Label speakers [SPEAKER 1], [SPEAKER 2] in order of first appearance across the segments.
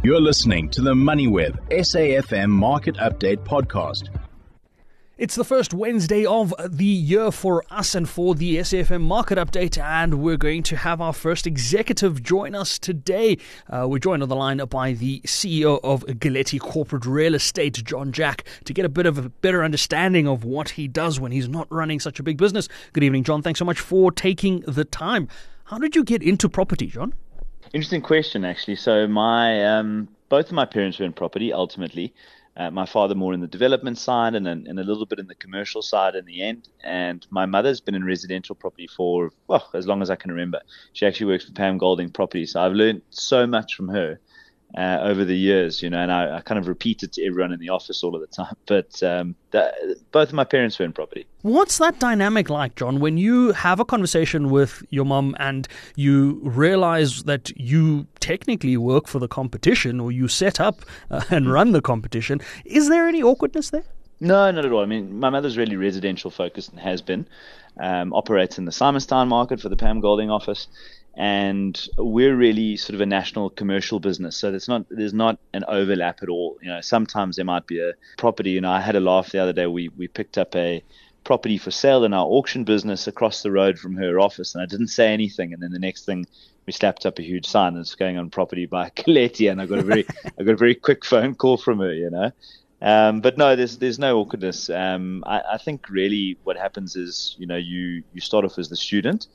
[SPEAKER 1] You're listening to the MoneyWeb SAFM Market Update Podcast.
[SPEAKER 2] It's the first Wednesday of the year for us and for the SAFM Market Update, and we're going to have our first executive join us today. We're joined on the line by the CEO of Galetti Corporate Real Estate, John Jack, to get a bit of a better understanding of what he does when he's not running such a big business. Good evening, John. Thanks so much for taking the time. How did you get into property, John?
[SPEAKER 3] Interesting question, actually. So both of my parents were in property, ultimately. My father more in the development side and a little bit in the commercial side in the end. And my mother's been in residential property for, as long as I can remember. She actually works for Pam Golding Property. So I've learned so much from her over the years, and I kind of repeat it to everyone in the office all of the time. But both of my parents were in property.
[SPEAKER 2] What's that dynamic like, John, when you have a conversation with your mum and you realize that you technically work for the competition or you set up and run the competition? Is there any awkwardness there?
[SPEAKER 3] No, not at all. I mean, my mother's really residential focused and has been. Operates in the Simonstown market for the Pam Golding office. And we're really sort of a national commercial business, so there's not an overlap at all. Sometimes there might be a property. I had a laugh the other day. We picked up a property for sale in our auction business across the road from her office, and I didn't say anything. And then the next thing, we slapped up a huge sign that's going on property by Galetti, and I got a very quick phone call from her. But no, there's no awkwardness. I think really what happens is you start off as the student.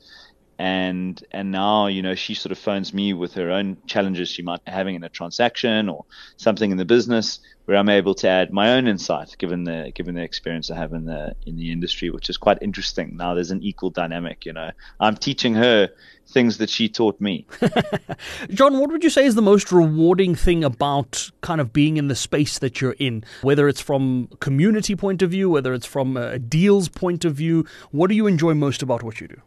[SPEAKER 3] And now, she sort of phones me with her own challenges she might be having in a transaction or something in the business where I'm able to add my own insight, given the experience I have in the industry, which is quite interesting. Now there's an equal dynamic, I'm teaching her things that she taught me.
[SPEAKER 2] John, what would you say is the most rewarding thing about kind of being in the space that you're in, whether it's from a community point of view, whether it's from a deals point of view? What do you enjoy most about what you do?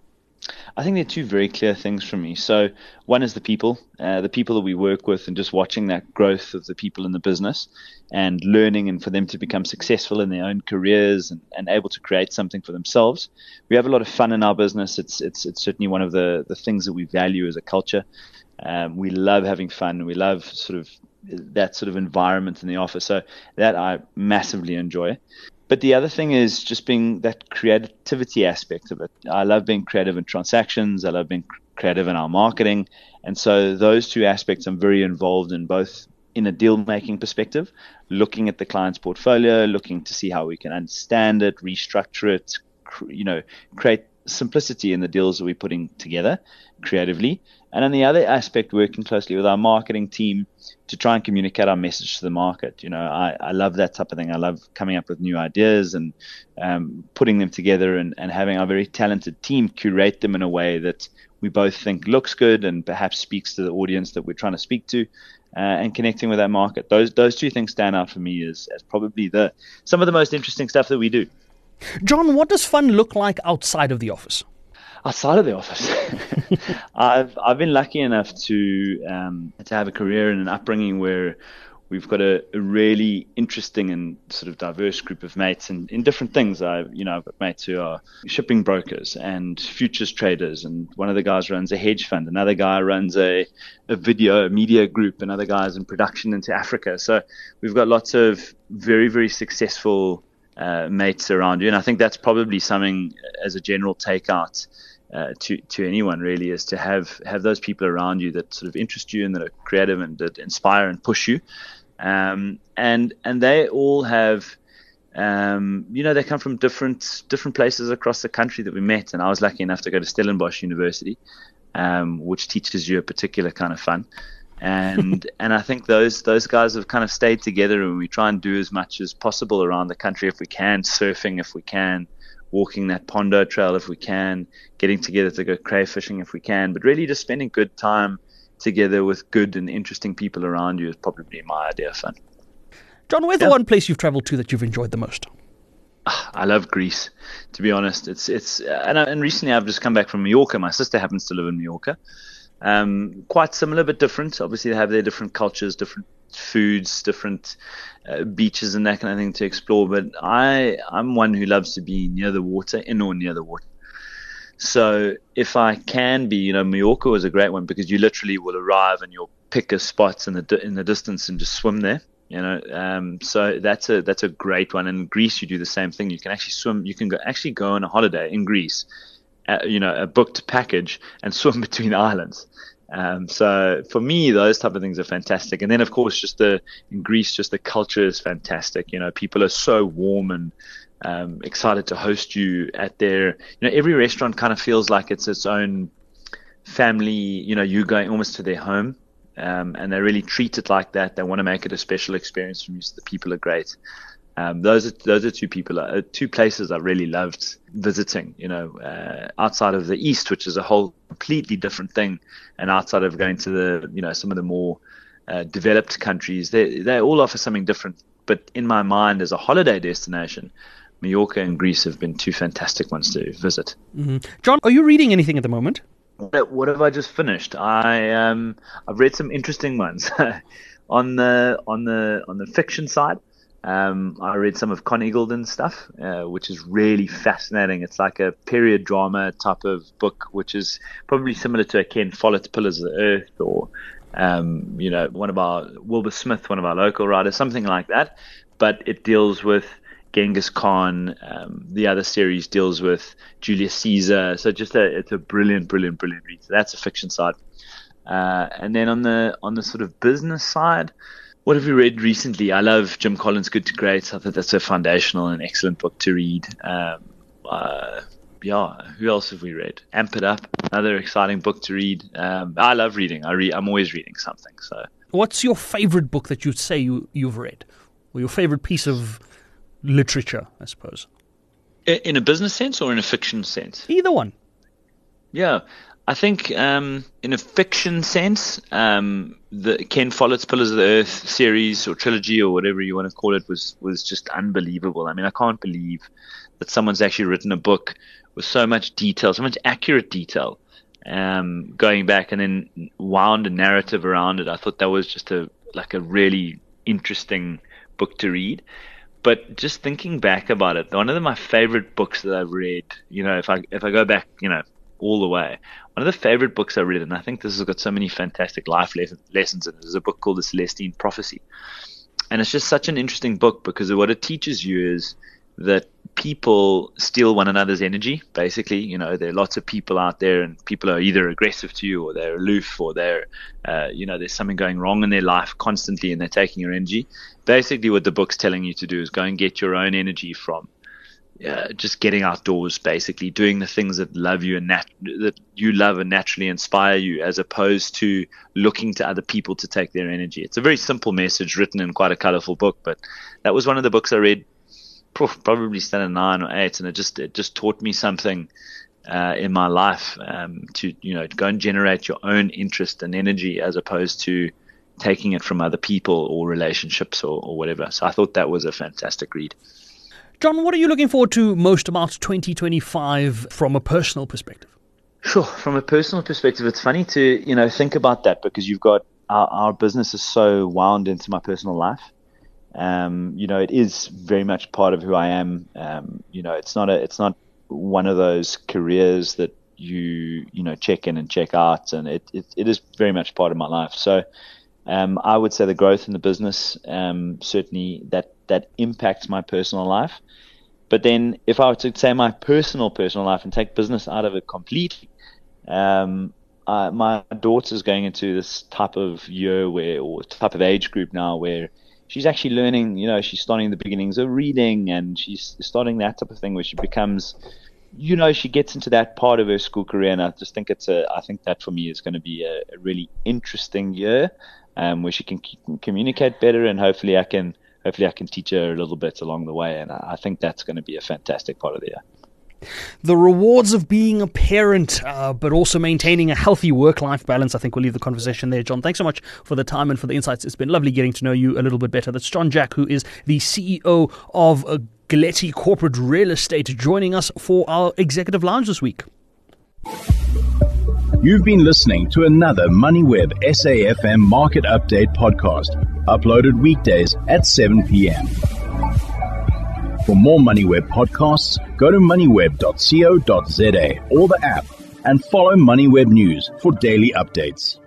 [SPEAKER 3] I think there are two very clear things for me. So one is the people that we work with, and just watching that growth of the people in the business and learning, and for them to become successful in their own careers and able to create something for themselves. We have a lot of fun in our business. It's certainly one of the things that we value as a culture. We love having fun. We love that sort of environment in the office. So that I massively enjoy. But the other thing is just being that creativity aspect of it. I love being creative in transactions. I love being creative in our marketing. And so those two aspects I'm very involved in, both in a deal-making perspective, looking at the client's portfolio, looking to see how we can understand it, restructure it, create simplicity in the deals that we're putting together creatively. And on the other aspect, working closely with our marketing team to try and communicate our message to the market. I love that type of thing. I love coming up with new ideas and putting them together and having our very talented team curate them in a way that we both think looks good and perhaps speaks to the audience that we're trying to speak to, and connecting with that market. Those two things stand out for me as probably some of the most interesting stuff that we do.
[SPEAKER 2] John, what does fun look like outside of the office?
[SPEAKER 3] Outside of the office, I've been lucky enough to have a career and an upbringing where we've got a really interesting and sort of diverse group of mates in different things. I've got mates who are shipping brokers and futures traders, and one of the guys runs a hedge fund. Another guy runs a media group. Another guy's in production into Africa. So we've got lots of very, very successful mates around you, and I think that's probably something as a general takeout to anyone, really, is to have those people around you that sort of interest you and that are creative and that inspire and push you, and they all have they come from different places across the country that we met. And I was lucky enough to go to Stellenbosch University, which teaches you a particular kind of fun. And I think those guys have kind of stayed together, and we try and do as much as possible around the country if we can, surfing if we can, walking that Pondo Trail if we can, getting together to go crayfishing if we can, but really just spending good time together with good and interesting people around you is probably my idea of fun.
[SPEAKER 2] John, where's the one place you've traveled to that you've enjoyed the most?
[SPEAKER 3] I love Greece, to be honest. And recently I've just come back from Mallorca. My sister happens to live in Mallorca. Quite similar but different. Obviously they have their different cultures, different foods, different beaches and that kind of thing to explore. But I'm one who loves to be near the water, in or near the water. So if I can be, Mallorca was a great one because you literally will arrive and pick a spot in the distance and just swim there. So that's a great one. In Greece, you do the same thing. You can actually swim. You can go on a holiday in Greece, a booked package, and swim between islands. So for me, those type of things are fantastic. And then, of course, in Greece, just the culture is fantastic. People are so warm and excited to host you at their. Every restaurant kind of feels like it's its own family. You're going almost to their home. And they really treat it like that. They want to make it a special experience for you. So the people are great. Those are two places I really loved visiting. Outside of the East, which is a whole completely different thing, and outside of going to some of the more developed countries, they all offer something different. But in my mind, as a holiday destination, Mallorca and Greece have been two fantastic ones to visit.
[SPEAKER 2] Mm-hmm. John, are you reading anything at the moment?
[SPEAKER 3] What have I just finished? I've read some interesting ones on the fiction side. I read some of Con Eagleton's stuff, which is really fascinating. It's like a period drama type of book, which is probably similar to a Ken Follett, Pillars of the Earth, or one of our Wilbur Smith, one of our local writers, something like that. But it deals with Genghis Khan. The other series deals with Julius Caesar. So it's a brilliant read. So that's a fiction side. And then on the sort of business side, what have we read recently? I love Jim Collins' Good to Great. I think that's a foundational and excellent book to read. Who else have we read? Amp It Up, another exciting book to read. I love reading. I'm always reading something. So,
[SPEAKER 2] what's your favorite book that you'd say you've read, or your favorite piece of literature, I suppose?
[SPEAKER 3] In a business sense or in a fiction sense?
[SPEAKER 2] Either one.
[SPEAKER 3] Yeah, I think in a fiction sense, the Ken Follett's Pillars of the Earth series or trilogy or whatever you want to call it was just unbelievable. I mean, I can't believe that someone's actually written a book with so much detail, so much accurate detail, going back and then wound a narrative around it. I thought that was just a really interesting book to read. But just thinking back about it, one of my favorite books that I've read, if I go back, all the way, one of the favorite books I read, and I think this has got so many fantastic life lessons in it, is a book called The Celestine Prophecy. And it's just such an interesting book because what it teaches you is that people steal one another's energy, basically. There are lots of people out there, and people are either aggressive to you or they're aloof, or they're, there's something going wrong in their life constantly and they're taking your energy. Basically, what the book's telling you to do is go and get your own energy from just getting outdoors, basically doing the things that love you and that you love and naturally inspire you, as opposed to looking to other people to take their energy. It's a very simple message written in quite a colorful book, but that was one of the books I read probably standard 9 or 8, and it just taught me something in my life, to go and generate your own interest and energy as opposed to taking it from other people or relationships or whatever. So I thought that was a fantastic read.
[SPEAKER 2] John, what are you looking forward to most about 2025 from a personal perspective?
[SPEAKER 3] Sure. From a personal perspective, it's funny to think about that, because you've got our business is so wound into my personal life. It is very much part of who I am. It's not one of those careers that you check in and check out, and it is very much part of my life. So I would say the growth in the business, certainly that impacts my personal life. But then if I were to say my personal life and take business out of it completely, my daughter's going into this type of year or type of age group now where she's actually learning, she's starting the beginnings of reading, and she's starting that type of thing where she becomes, she gets into that part of her school career. And I just think I think that for me is going to be a really interesting year, where she can communicate better, and hopefully I can teach her a little bit along the way. And I think that's going to be a fantastic part of the year.
[SPEAKER 2] The rewards of being a parent, but also maintaining a healthy work-life balance. I think we'll leave the conversation there, John. Thanks so much for the time and for the insights. It's been lovely getting to know you a little bit better. That's John Jack, who is the CEO of Galetti Corporate Real Estate, joining us for our Executive Lounge this week.
[SPEAKER 1] You've been listening to another MoneyWeb SAFM Market Update podcast, uploaded weekdays at 7 p.m. For more MoneyWeb podcasts, go to moneyweb.co.za or the app, and follow MoneyWeb News for daily updates.